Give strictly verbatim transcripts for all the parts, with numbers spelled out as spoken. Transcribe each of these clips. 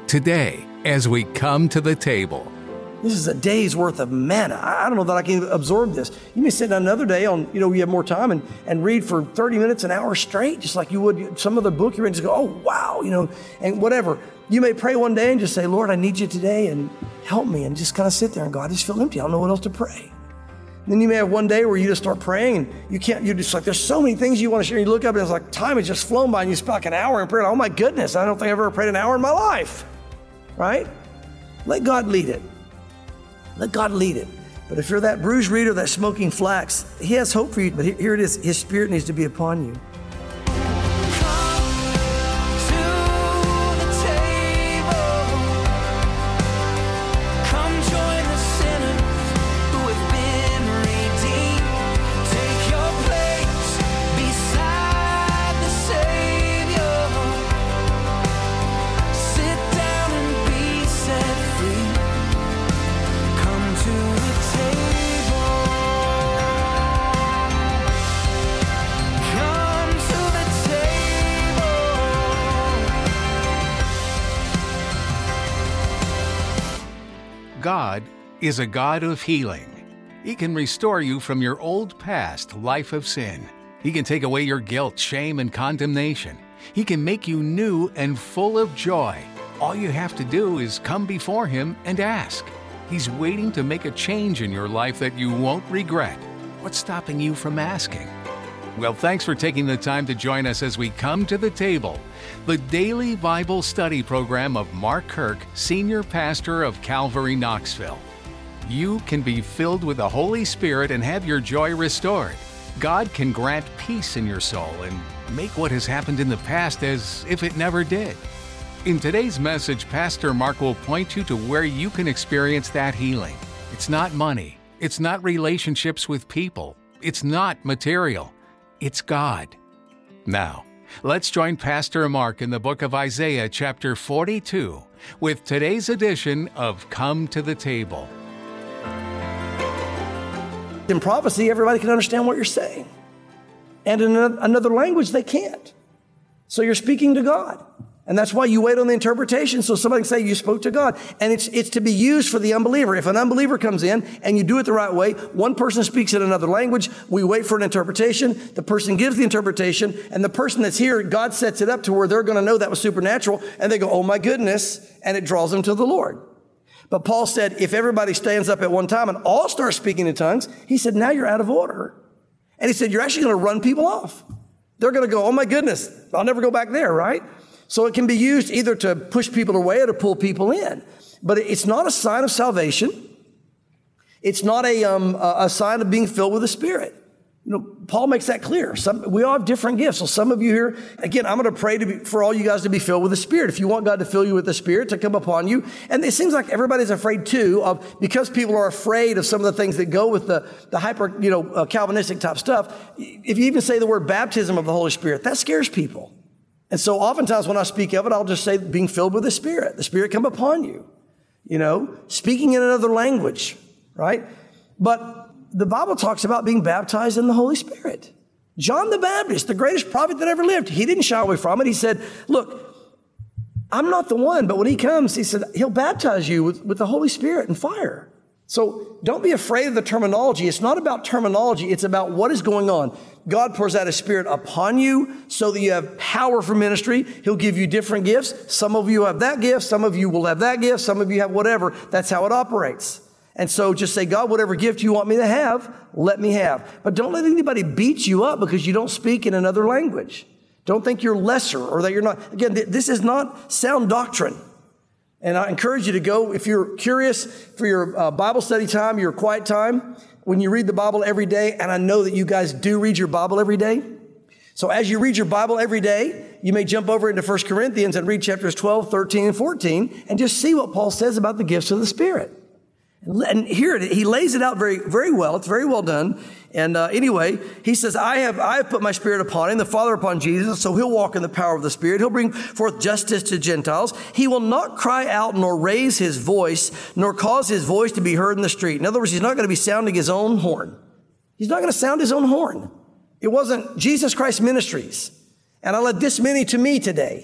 today as we come to the table. This is a day's worth of manna. I don't know that I can absorb this. You may sit down another day on, you know, you have more time and, and read for thirty minutes, an hour straight, just like you would some other book you read, just go, oh, wow, you know, and whatever. You may pray one day and just say, Lord, I need you today and help me, and just kind of sit there and go, I just feel empty. I don't know what else to pray. And then you may have one day where you just start praying and you can't, you're just like, there's so many things you want to share. You look up and it's like time has just flown by and you spend like an hour in prayer. Oh my goodness, I don't think I've ever prayed an hour in my life, right? Let God lead it. Let God lead it. But if you're that bruised reed or that smoking flax, He has hope for you. But here it is. His Spirit needs to be upon you. God is a God of healing. He can restore you from your old past life of sin. He can take away your guilt, shame, and condemnation. He can make you new and full of joy. All you have to do is come before Him and ask. He's waiting to make a change in your life that you won't regret. What's stopping you from asking? Well, thanks for taking the time to join us as we come to the table, the daily Bible study program of Mark Kirk, Senior Pastor of Calvary, Knoxville. You can be filled with the Holy Spirit and have your joy restored. God can grant peace in your soul and make what has happened in the past as if it never did. In today's message, Pastor Mark will point you to where you can experience that healing. It's not money. It's not relationships with people. It's not material. It's God. Now, let's join Pastor Mark in the book of Isaiah, chapter forty-two, with today's edition of Come to the Table. In prophecy, everybody can understand what you're saying. And in another language, they can't. So you're speaking to God. And that's why you wait on the interpretation so somebody can say you spoke to God. And it's it's to be used for the unbeliever. If an unbeliever comes in and you do it the right way, one person speaks in another language, we wait for an interpretation, the person gives the interpretation, and the person that's here, God sets it up to where they're going to know that was supernatural, and they go, oh my goodness, and it draws them to the Lord. But Paul said, if everybody stands up at one time and all start speaking in tongues, he said, now you're out of order. And he said, you're actually going to run people off. They're going to go, oh my goodness, I'll never go back there, right? So it can be used either to push people away or to pull people in. But it's not a sign of salvation. It's not a, um, a sign of being filled with the Spirit. You know, Paul makes that clear. Some, we all have different gifts. So some of you here, again, I'm going to pray to be, for all you guys to be filled with the Spirit. If you want God to fill you with the Spirit, to come upon you. And it seems like everybody's afraid too of, because people are afraid of some of the things that go with the, the hyper, you know, uh, Calvinistic type stuff. If you even say the word baptism of the Holy Spirit, that scares people. And so oftentimes when I speak of it, I'll just say being filled with the Spirit. The Spirit come upon you, you know, speaking in another language, right? But the Bible talks about being baptized in the Holy Spirit. John the Baptist, the greatest prophet that ever lived, he didn't shy away from it. He said, look, I'm not the one, but when he comes, he said, he'll baptize you with, with the Holy Spirit and fire. So don't be afraid of the terminology. It's not about terminology. It's about what is going on. God pours out His Spirit upon you so that you have power for ministry. He'll give you different gifts. Some of you have that gift. Some of you will have that gift. Some of you have whatever. That's how it operates. And so just say, God, whatever gift you want me to have, let me have. But don't let anybody beat you up because you don't speak in another language. Don't think you're lesser or that you're not. Again, this is not sound doctrine. And I encourage you to go, if you're curious, for your uh, Bible study time, your quiet time, when you read the Bible every day, and I know that you guys do read your Bible every day. So as you read your Bible every day, you may jump over into First Corinthians and read chapters twelve, thirteen, and fourteen, and just see what Paul says about the gifts of the Spirit. And here, he lays it out very, very well. It's very well done. And uh, anyway, he says, I have, I have put my Spirit upon him, the Father upon Jesus, so he'll walk in the power of the Spirit. He'll bring forth justice to Gentiles. He will not cry out nor raise his voice, nor cause his voice to be heard in the street. In other words, he's not going to be sounding his own horn. He's not going to sound his own horn. It wasn't Jesus Christ Ministries. And I led this many to me today.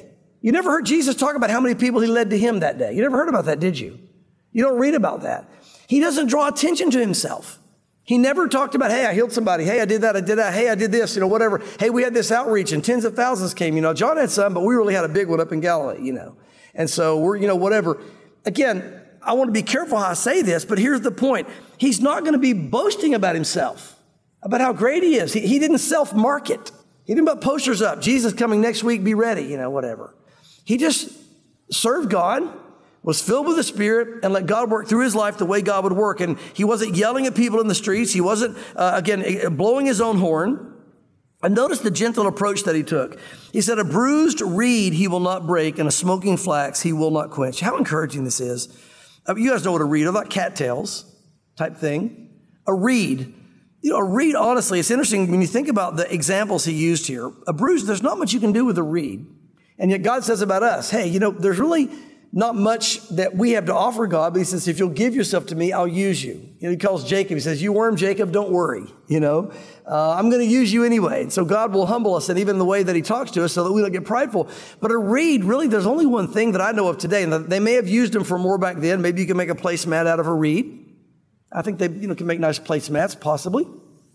You never heard Jesus talk about how many people he led to him that day. You never heard about that, did you? You don't read about that. He doesn't draw attention to himself. He never talked about, hey, I healed somebody. Hey, I did that. I did that. Hey, I did this, you know, whatever. Hey, we had this outreach and tens of thousands came. You know, John had some, but we really had a big one up in Galilee, you know. And so we're, you know, whatever. Again, I want to be careful how I say this, but here's the point. He's not going to be boasting about himself, about how great he is. He, he didn't self-market. He didn't put posters up. Jesus coming next week, be ready, you know, whatever. He just served God, was filled with the Spirit, and let God work through his life the way God would work. And he wasn't yelling at people in the streets. He wasn't, uh, again, blowing his own horn. And notice the gentle approach that he took. He said, a bruised reed he will not break, and a smoking flax he will not quench. How encouraging this is. Uh, you guys know what a reed is, like cattails type thing. A reed. You know, a reed, honestly, it's interesting when you think about the examples he used here. A bruise, there's not much you can do with a reed. And yet God says about us, hey, you know, there's really not much that we have to offer God, but he says, if you'll give yourself to me, I'll use you. You know, he calls Jacob, he says, you worm Jacob, don't worry, you know. Uh, I'm going to use you anyway. And so God will humble us, and even in the way that he talks to us so that we don't get prideful. But a reed, really, there's only one thing that I know of today, and they may have used them for more back then. Maybe you can make a placemat out of a reed. I think they, you know, can make nice placemats, possibly.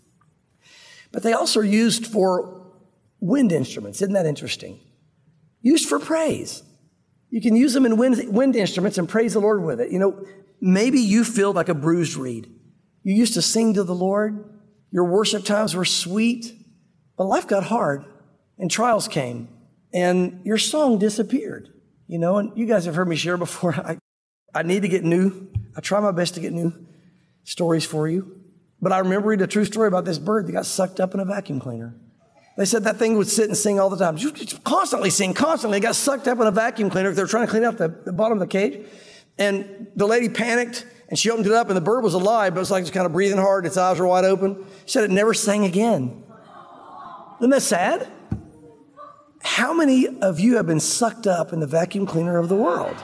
But they also are used for wind instruments. Isn't that interesting? Used for praise. You can use them in wind, wind instruments and praise the Lord with it. You know, maybe you feel like a bruised reed. You used to sing to the Lord. Your worship times were sweet, but life got hard and trials came and your song disappeared. You know, and you guys have heard me share before. I, I need to get new. I try my best to get new stories for you. But I remember reading a true story about this bird that got sucked up in a vacuum cleaner. They said that thing would sit and sing all the time. Just constantly sing, constantly. It got sucked up in a vacuum cleaner. They were trying to clean out the, the bottom of the cage. And the lady panicked, and she opened it up, and the bird was alive, but it was like just kind of breathing hard. Its eyes were wide open. She said it never sang again. Isn't that sad? How many of you have been sucked up in the vacuum cleaner of the world?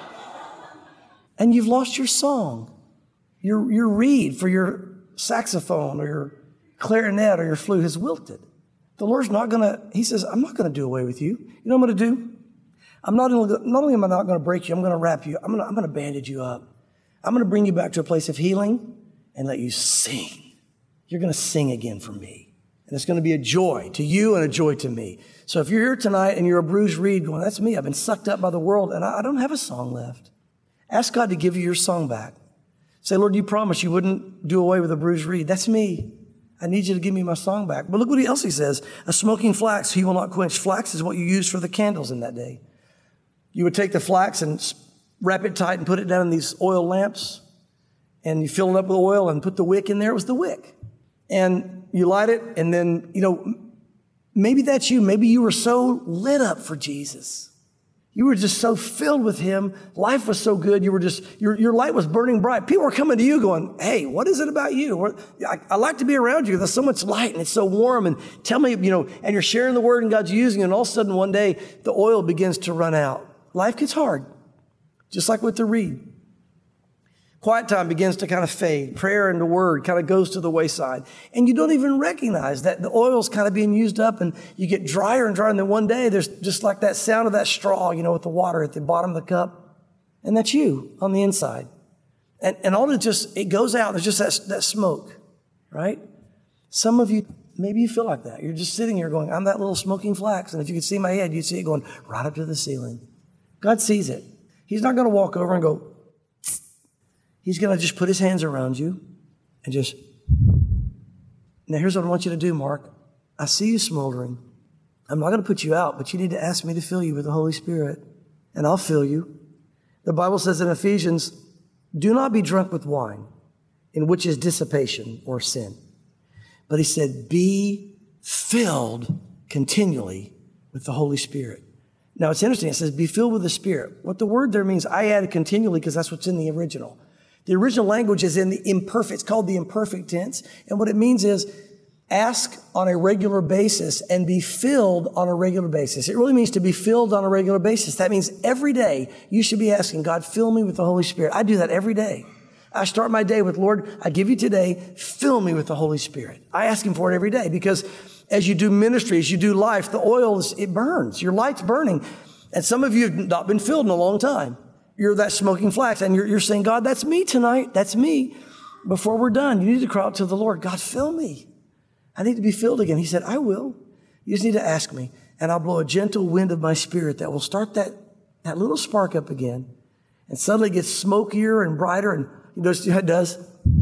And you've lost your song, your, your reed for your saxophone or your clarinet or your flute has wilted. The Lord's not going to, he says, I'm not going to do away with you. You know what I'm going to do? I'm not, not only am I not going to break you, I'm going to wrap you. I'm going to, I'm going to bandage you up. I'm going to bring you back to a place of healing and let you sing. You're going to sing again for me. And it's going to be a joy to you and a joy to me. So if you're here tonight and you're a bruised reed going, that's me. I've been sucked up by the world and I, I don't have a song left. Ask God to give you your song back. Say, Lord, you promised you wouldn't do away with a bruised reed. That's me. I need you to give me my song back. But look what else he says. A smoking flax he will not quench. Flax is what you used for the candles in that day. You would take the flax and wrap it tight and put it down in these oil lamps. And you fill it up with oil and put the wick in there. It was the wick. And you light it. And then, you know, maybe that's you. Maybe you were so lit up for Jesus. You were just so filled with him. Life was so good. You were just, your, your light was burning bright. People were coming to you going, hey, what is it about you? I, I like to be around you. There's so much light and it's so warm. And tell me, you know, and you're sharing the word and God's using it. And all of a sudden one day the oil begins to run out. Life gets hard, just like with the reed. Quiet time begins to kind of fade. Prayer and the word kind of goes to the wayside. And you don't even recognize that the oil's kind of being used up and you get drier and drier. And then one day there's just like that sound of that straw, you know, with the water at the bottom of the cup. And that's you on the inside. And, and all it just, it goes out. There's just that, that smoke, right? Some of you, maybe you feel like that. You're just sitting here going, I'm that little smoking flax. And if you could see my head, you'd see it going right up to the ceiling. God sees it. He's not going to walk over and go, he's going to just put his hands around you and just, now here's what I want you to do, Mark. I see you smoldering. I'm not going to put you out, but you need to ask me to fill you with the Holy Spirit, and I'll fill you. The Bible says in Ephesians, do not be drunk with wine, in which is dissipation or sin. But he said, be filled continually with the Holy Spirit. Now it's interesting. It says, be filled with the Spirit. What the word there means, I added continually because that's what's in the original. The original language is in the imperfect. It's called the imperfect tense. And what it means is ask on a regular basis and be filled on a regular basis. It really means to be filled on a regular basis. That means every day you should be asking, God, fill me with the Holy Spirit. I do that every day. I start my day with, Lord, I give you today, fill me with the Holy Spirit. I ask him for it every day because as you do ministry, as you do life, the oil, is, it burns. Your light's burning. And some of you have not been filled in a long time. You're that smoking flax, and you're, you're saying, God, that's me tonight. That's me. Before we're done, you need to cry out to the Lord, God, fill me. I need to be filled again. He said, I will. You just need to ask me, and I'll blow a gentle wind of my spirit that will start that, that little spark up again. And suddenly it gets smokier and brighter, and you know how it does?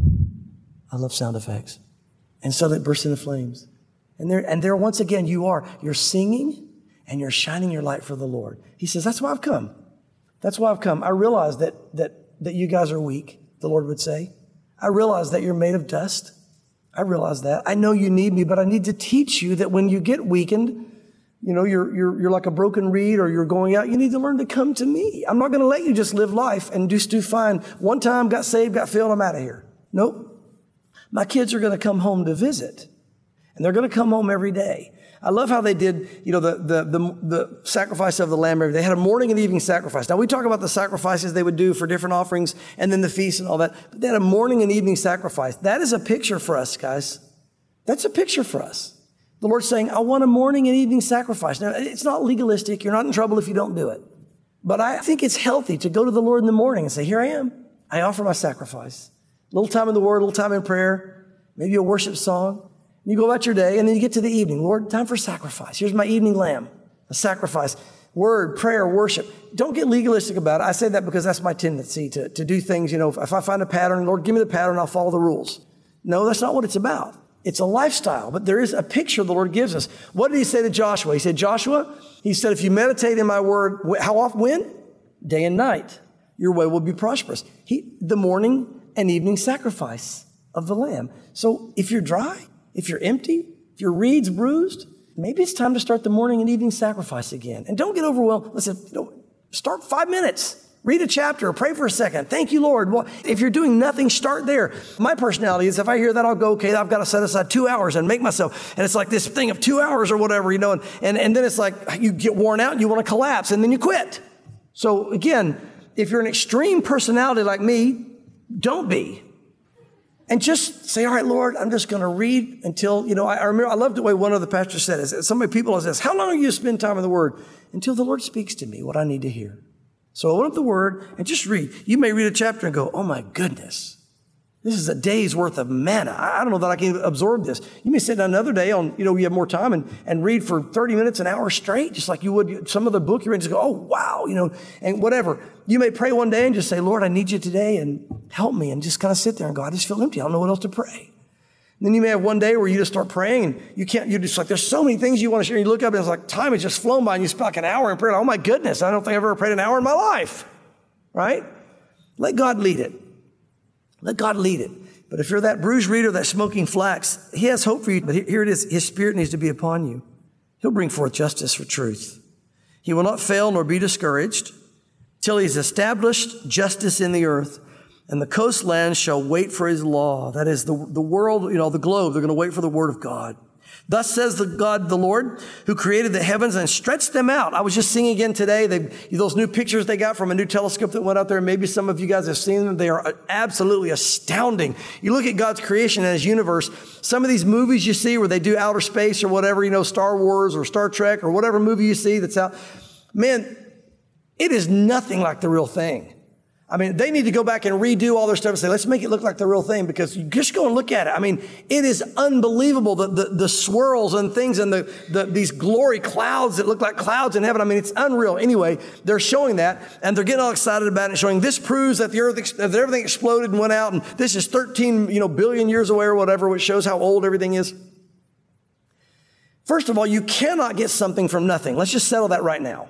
I love sound effects. And suddenly it bursts into flames. And there, and there once again you are. You're singing, and you're shining your light for the Lord. He says, that's why I've come. That's why I've come. I realize that, that, that you guys are weak, the Lord would say. I realize that you're made of dust. I realize that. I know you need me, but I need to teach you that when you get weakened, you know, you're, you're, you're like a broken reed or you're going out, you need to learn to come to me. I'm not going to let you just live life and just do fine. One time, got saved, got filled, I'm out of here. Nope. My kids are going to come home to visit, and they're going to come home every day. I love how they did, you know, the, the, the, the sacrifice of the lamb. They had a morning and evening sacrifice. Now, we talk about the sacrifices they would do for different offerings and then the feast and all that. But they had a morning and evening sacrifice. That is a picture for us, guys. That's a picture for us. The Lord's saying, I want a morning and evening sacrifice. Now, it's not legalistic. You're not in trouble if you don't do it. But I think it's healthy to go to the Lord in the morning and say, here I am. I offer my sacrifice. A little time in the Word, a little time in prayer, maybe a worship song. You go about your day, and then you get to the evening. Lord, time for sacrifice. Here's my evening lamb, a sacrifice. Word, prayer, worship. Don't get legalistic about it. I say that because that's my tendency to, to do things, you know, if I find a pattern, Lord, give me the pattern, I'll follow the rules. No, that's not what it's about. It's a lifestyle, but there is a picture the Lord gives us. What did he say to Joshua? He said, Joshua, he said, if you meditate in my word, how often? When? Day and night. Your way will be prosperous. He, the morning and evening sacrifice of the lamb. So if you're dry, if you're empty, if your reed's bruised, maybe it's time to start the morning and evening sacrifice again. And don't get overwhelmed. Listen, don't, start five minutes. Read a chapter or pray for a second. Thank you, Lord. Well, if you're doing nothing, start there. My personality is if I hear that, I'll go, okay, I've got to set aside two hours and make myself. And it's like this thing of two hours or whatever, you know, and, and, and then it's like you get worn out and you want to collapse and then you quit. So again, if you're an extreme personality like me, don't be. And just say, all right, Lord, I'm just going to read until, you know, I, I remember, I love the way one of the pastors said it. So many people says, how long are you going to spend time in the Word? Until the Lord speaks to me what I need to hear. So open up the Word and just read. You may read a chapter and go, oh my goodness, this is a day's worth of manna. I don't know that I can absorb this. You may sit down another day on, you know, you have more time and, and read for thirty minutes, an hour straight, just like you would some of the book you're in. Just go, oh, wow, you know, and whatever. You may pray one day and just say, Lord, I need you today and help me, and just kind of sit there and go, I just feel empty. I don't know what else to pray. And then you may have one day where you just start praying and you can't, you're just like, there's so many things you want to share. And you look up and it's like, time has just flown by and you spend like an hour in prayer. Oh my goodness, I don't think I've ever prayed an hour in my life, right? Let God lead it. Let God lead it. But if you're that bruised reed or that smoking flax, he has hope for you. But here it is. His Spirit needs to be upon you. He'll bring forth justice for truth. He will not fail nor be discouraged till he's established justice in the earth, and the coastlands shall wait for his law. That is, the, the world, you know, the globe, they're going to wait for the word of God. Thus says the God, the Lord, who created the heavens and stretched them out. I was just seeing again today, they, those new pictures they got from a new telescope that went out there. Maybe some of you guys have seen them. They are absolutely astounding. You look at God's creation and his universe. Some of these movies you see where they do outer space or whatever, you know, Star Wars or Star Trek or whatever movie you see that's out. Man, it is nothing like the real thing. I mean, they need to go back and redo all their stuff and say, let's make it look like the real thing, because you just go and look at it. I mean, it is unbelievable, the, the, the swirls and things and the, the, these glory clouds that look like clouds in heaven. I mean, it's unreal. Anyway, they're showing that and they're getting all excited about it, showing this proves that the earth, that everything exploded and went out. And this is thirteen, you know, billion years away or whatever, which shows how old everything is. First of all, you cannot get something from nothing. Let's just settle that right now.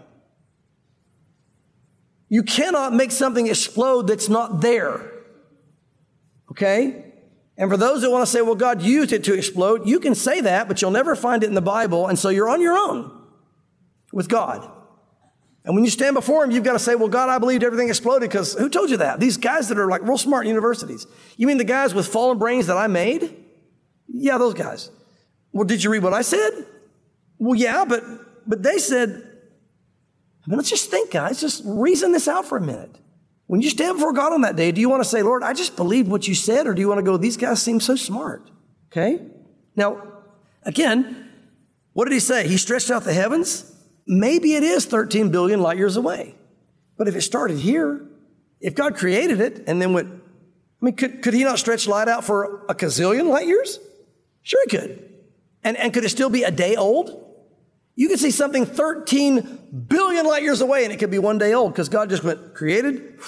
You cannot make something explode that's not there. Okay? And for those that want to say, well, God used it to explode, you can say that, but you'll never find it in the Bible. And so you're on your own with God. And when you stand before him, you've got to say, well, God, I believed everything exploded, because who told you that? These guys that are like real smart in universities. You mean the guys with fallen brains that I made? Yeah, those guys. Well, did you read what I said? Well, yeah, but, but they said, I mean, let's just think, guys. Just reason this out for a minute. When you stand before God on that day, do you want to say, Lord, I just believed what you said? Or do you want to go, these guys seem so smart? Okay? Now, again, what did he say? He stretched out the heavens maybe it is thirteen billion light years away. But if it started here, if God created it and then went, I mean, could, could he not stretch light out for a gazillion light years? Sure he could. And, and could it still be a day old? You could see something thirteen billion light years away and it could be one day old because God just went, created,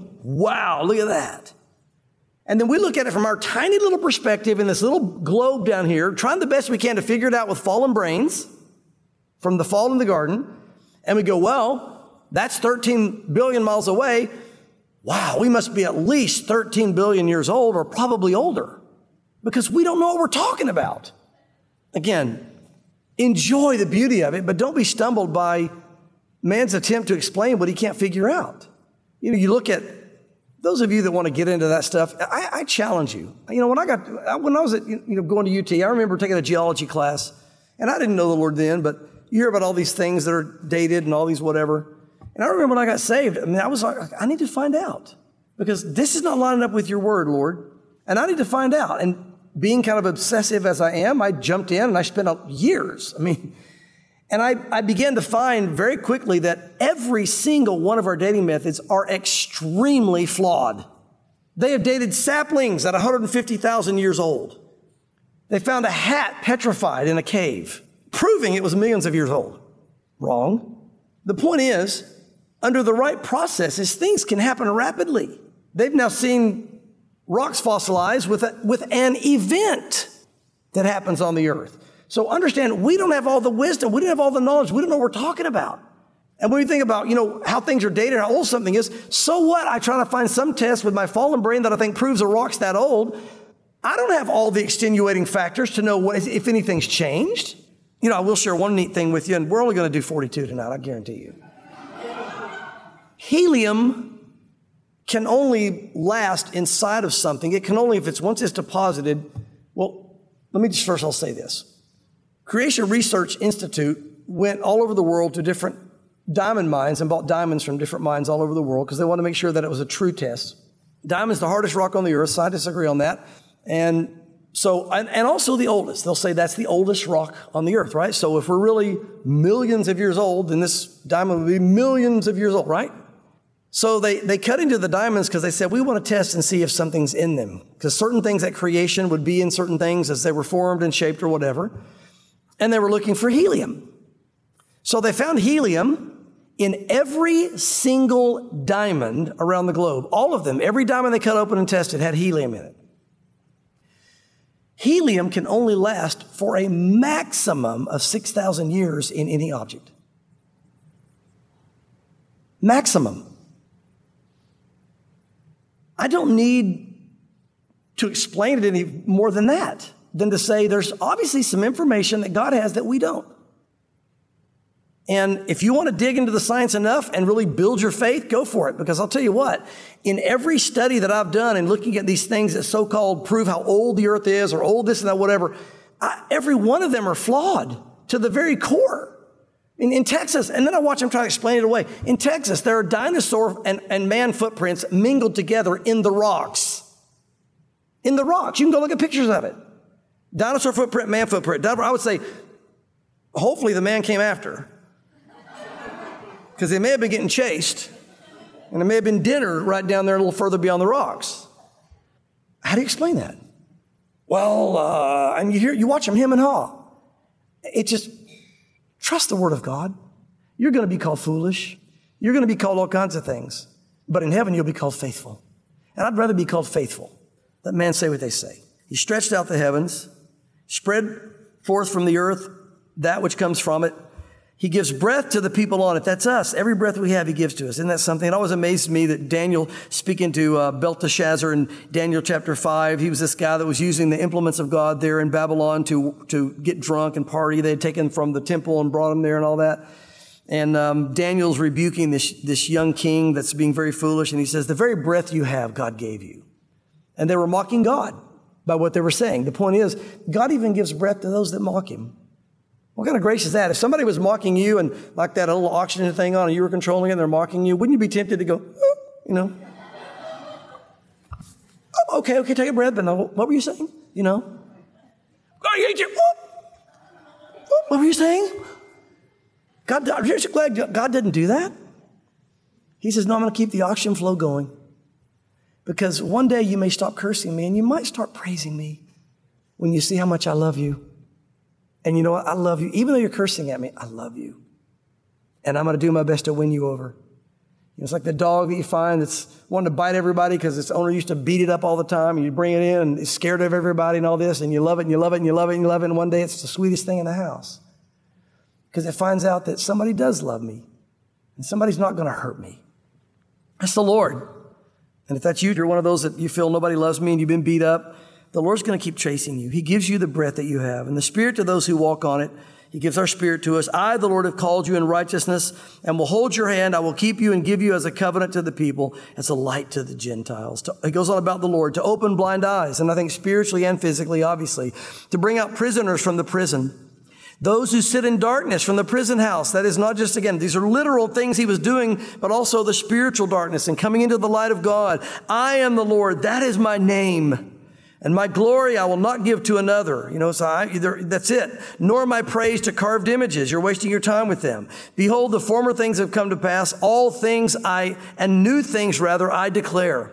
wow, look at that. And then we look at it from our tiny little perspective in this little globe down here, trying the best we can to figure it out with fallen brains from the fall in the garden. And we go, well, that's thirteen billion miles away. Wow, we must be at least thirteen billion years old or probably older because we don't know what we're talking about. Again, enjoy the beauty of it, but don't be stumbled by man's attempt to explain what he can't figure out. You know, you look at those of you that want to get into that stuff, I, I challenge you. You know, when I got, when I was at, you know, going to U T, I remember taking a geology class, and I didn't know the Lord then, but you hear about all these things that are dated and all these whatever. And I remember when I got saved, I mean, I was like, I need to find out because this is not lining up with your word, Lord. And I need to find out. And being kind of obsessive as I am, I jumped in and I spent years. I mean, and I, I began to find very quickly that every single one of our dating methods are extremely flawed. They have dated saplings at one hundred fifty thousand years old. They found a hat petrified in a cave, proving it was millions of years old. Wrong. The point is, under the right processes, things can happen rapidly. They've now seen rocks fossilize with, a, with an event that happens on the earth. So understand, we don't have all the wisdom. We don't have all the knowledge. We don't know what we're talking about. And when we think about, you know, how things are dated, how old something is, so what? I try to find some test with my fallen brain that I think proves a rock's that old. I don't have all the extenuating factors to know what, if anything's changed. You know, I will share one neat thing with you, and we're only going to do forty-two tonight, I guarantee you. Helium can only last inside of something. It can only, if it's once it's deposited, well, let me just first I'll say this. Creation Research Institute went all over the world to different diamond mines and bought diamonds from different mines all over the world because they wanted to make sure that it was a true test. Diamond's the hardest rock on the earth. Scientists agree on that. And so, and, and also the oldest. They'll say that's the oldest rock on the earth, right? So if we're really millions of years old, then this diamond would be millions of years old, right? So they, they cut into the diamonds because they said, we want to test and see if something's in them. Because certain things at creation would be in certain things as they were formed and shaped or whatever. And they were looking for helium. So they found helium in every single diamond around the globe. All of them, every diamond they cut open and tested had helium in it. Helium can only last for a maximum of six thousand years in any object. Maximum. I don't need to explain it any more than that, than to say there's obviously some information that God has that we don't. And if you want to dig into the science enough and really build your faith, go for it. Because I'll tell you what, in every study that I've done and looking at these things that so-called prove how old the earth is or old this and that, whatever, I, every one of them are flawed to the very core. In, in Texas, and then I watch them try to explain it away. In Texas, there are dinosaur and, and man footprints mingled together in the rocks. In the rocks. You can go look at pictures of it. Dinosaur footprint, man footprint. I would say, hopefully the man came after. Because they may have been getting chased, and there may have been dinner right down there a little further beyond the rocks. How do you explain that? Well, uh, and you hear, you watch them hem and haw. It just, trust the word of God. You're going to be called foolish. You're going to be called all kinds of things. But in heaven, you'll be called faithful. And I'd rather be called faithful. Let man say what they say. He stretched out the heavens, spread forth from the earth that which comes from it. He gives breath to the people on it. That's us. Every breath we have, he gives to us. Isn't that something? It always amazed me that Daniel, speaking to uh, Belteshazzar in Daniel chapter five, he was this guy that was using the implements of God there in Babylon to, to get drunk and party. They had taken from the temple and brought him there and all that. And um, Daniel's rebuking this, this young king that's being very foolish. And he says, the very breath you have, God gave you. And they were mocking God by what they were saying. The point is, God even gives breath to those that mock him. What kind of grace is that? If somebody was mocking you and like that little oxygen thing on and you were controlling it and they're mocking you, wouldn't you be tempted to go, oh, you know? Oh, okay, okay, take a breath, but no, what were you saying? You know? I hate you. Oh, oh, what were you saying? God, I'm just glad God didn't do that. He says, no, I'm going to keep the oxygen flow going. Because one day you may stop cursing me and you might start praising me when you see how much I love you. And you know what? I love you. Even though you're cursing at me, I love you. And I'm going to do my best to win you over. You know, it's like the dog that you find that's wanting to bite everybody because its owner used to beat it up all the time. And you bring it in and it's scared of everybody and all this. And you love it and you love it and you love it and you love it. And one day it's the sweetest thing in the house. Because it finds out that somebody does love me. And somebody's not going to hurt me. That's the Lord. And if that's you, you're one of those that you feel nobody loves me and you've been beat up, the Lord's going to keep chasing you. He gives you the breath that you have. And the Spirit to those who walk on it. He gives our spirit to us. I, the Lord, have called you in righteousness and will hold your hand. I will keep you and give you as a covenant to the people, as a light to the Gentiles. It goes on about the Lord, to open blind eyes, and I think spiritually and physically, obviously, to bring out prisoners from the prison. Those who sit in darkness from the prison house. That is not just, again, these are literal things he was doing, but also the spiritual darkness and coming into the light of God. I am the Lord. That is my name. And my glory I will not give to another. You know, so I, either, that's it. Nor my praise to carved images. You're wasting your time with them. Behold, the former things have come to pass. All things I, and new things rather, I declare.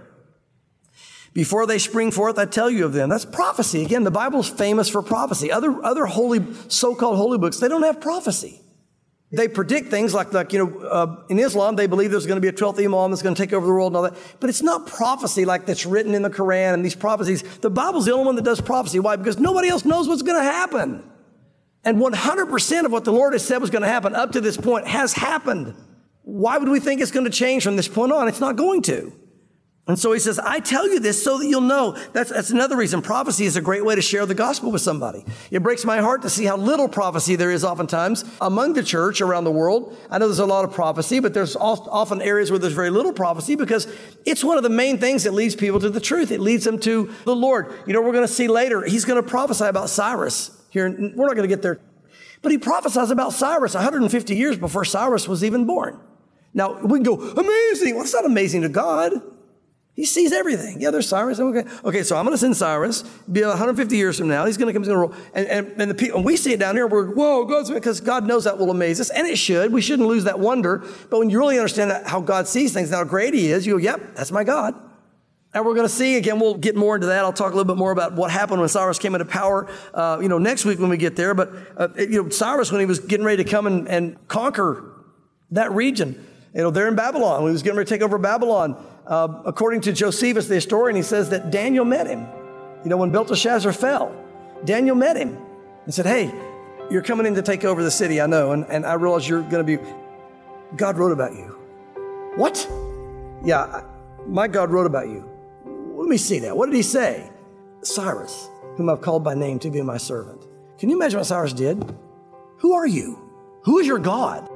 Before they spring forth, I tell you of them. That's prophecy. Again, the Bible's famous for prophecy. Other, other holy, so-called holy books, they don't have prophecy. They predict things like, like you know, uh, in Islam, they believe there's going to be a twelfth Imam that's going to take over the world and all that. But it's not prophecy like that's written in the Quran and these prophecies. The Bible's the only one that does prophecy. Why? Because nobody else knows what's going to happen. And one hundred percent of what the Lord has said was going to happen up to this point has happened. Why would we think it's going to change from this point on? It's not going to. And so he says, I tell you this so that you'll know. That's, that's another reason. Prophecy is a great way to share the gospel with somebody. It breaks my heart to see how little prophecy there is oftentimes among the church around the world. I know there's a lot of prophecy, but there's often areas where there's very little prophecy because it's one of the main things that leads people to the truth. It leads them to the Lord. You know, we're going to see later, he's going to prophesy about Cyrus here. We're not going to get there. But he prophesies about Cyrus one hundred fifty years before Cyrus was even born. Now, we can go, amazing. Well, it's not amazing to God. He sees everything. Yeah, there's Cyrus. Okay, okay. So I'm going to send Cyrus. Be one hundred fifty years from now. He's going to come. He's going to roll. And, and, and the people, and we see it down here. We're whoa, God's because God knows that will amaze us, and it should. We shouldn't lose that wonder. But when you really understand that, how God sees things, and how great He is, you go, "Yep, that's my God." And we're going to see again. We'll get more into that. I'll talk a little bit more about what happened when Cyrus came into power. Uh, you know, next week when we get there. But uh, you know, Cyrus, when he was getting ready to come and, and conquer that region, you know, there in Babylon, when he was getting ready to take over Babylon. Uh, according to Josephus, the historian, he says that Daniel met him. You know, when Belteshazzar fell, Daniel met him and said, hey, you're coming in to take over the city, I know, and, and I realize you're going to be, God wrote about you. What? Yeah, my God wrote about you. Let me see that. What did he say? Cyrus, whom I've called by name to be my servant. Can you imagine what Cyrus did? Who are you? Who is your God?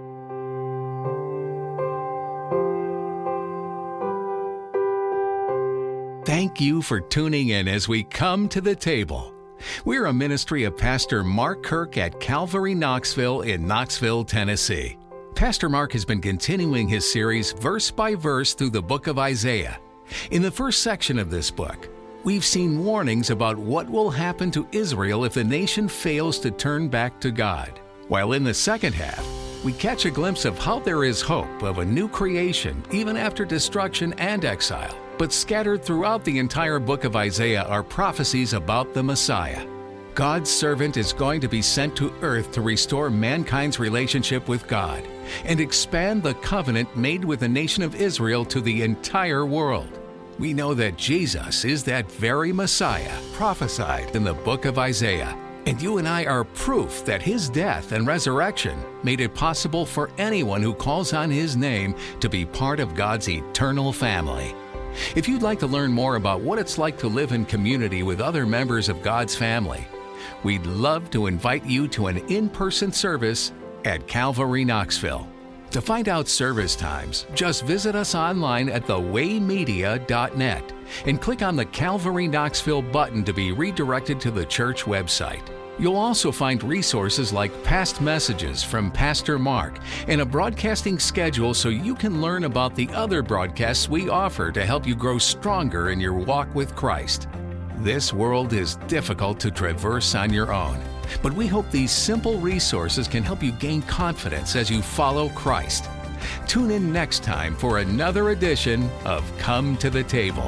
Thank you for tuning in as we come to the table. We're a ministry of Pastor Mark Kirk at Calvary Knoxville in Knoxville, Tennessee. Pastor Mark has been continuing his series verse by verse through the book of Isaiah. In the first section of this book, we've seen warnings about what will happen to Israel if the nation fails to turn back to God. While in the second half, we catch a glimpse of how there is hope of a new creation even after destruction and exile. But scattered throughout the entire book of Isaiah are prophecies about the Messiah. God's servant is going to be sent to earth to restore mankind's relationship with God and expand the covenant made with the nation of Israel to the entire world. We know that Jesus is that very Messiah prophesied in the book of Isaiah. And you and I are proof that His death and resurrection made it possible for anyone who calls on His name to be part of God's eternal family. If you'd like to learn more about what it's like to live in community with other members of God's family, we'd love to invite you to an in-person service at Calvary Knoxville. To find out service times, just visit us online at the way media dot net and click on the Calvary Knoxville button to be redirected to the church website. You'll also find resources like past messages from Pastor Mark and a broadcasting schedule so you can learn about the other broadcasts we offer to help you grow stronger in your walk with Christ. This world is difficult to traverse on your own, But we hope these simple resources can help you gain confidence as you follow Christ. Tune in next time for another edition of Come to the Table.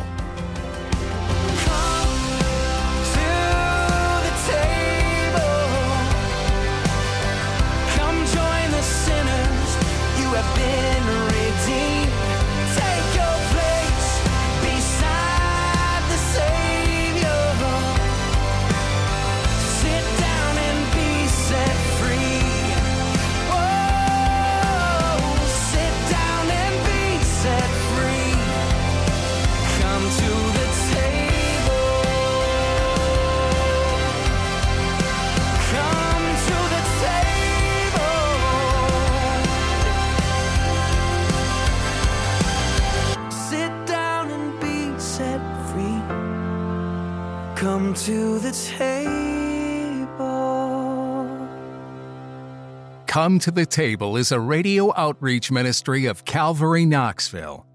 Come to the table. Come to the Table is a radio outreach ministry of Calvary Knoxville.